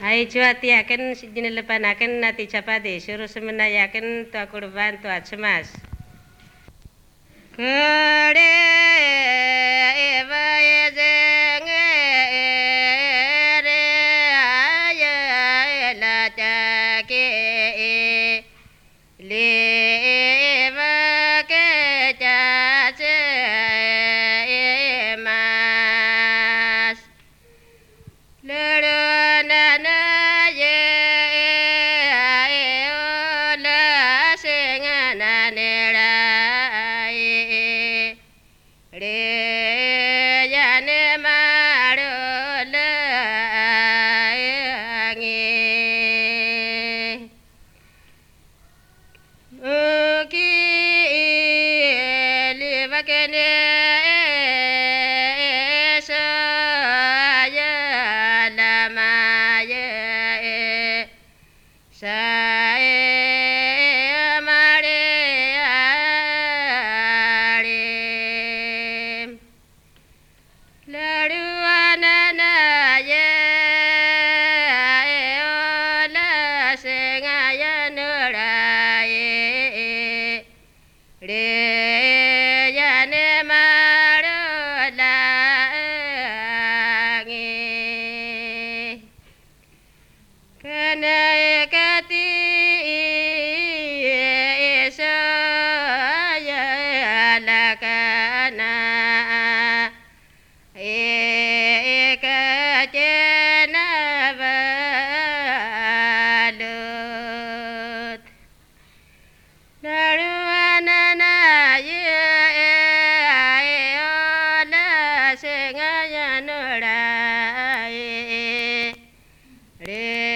Aijuatiaken jinilebanaken nati capade suruh semenayaken tua kurban tua cemas. Kere eva yezeng ere aya la take le eva ke jase mas lerona na ye ola sengana nera re yane marola ange ki livakene sa ya lamaye sa mare are laruana na ye ola sengaya nuraye re yane marola ange kana ekati esa ya lakana ekatena balut laruana na ye ola sengaya nuraye re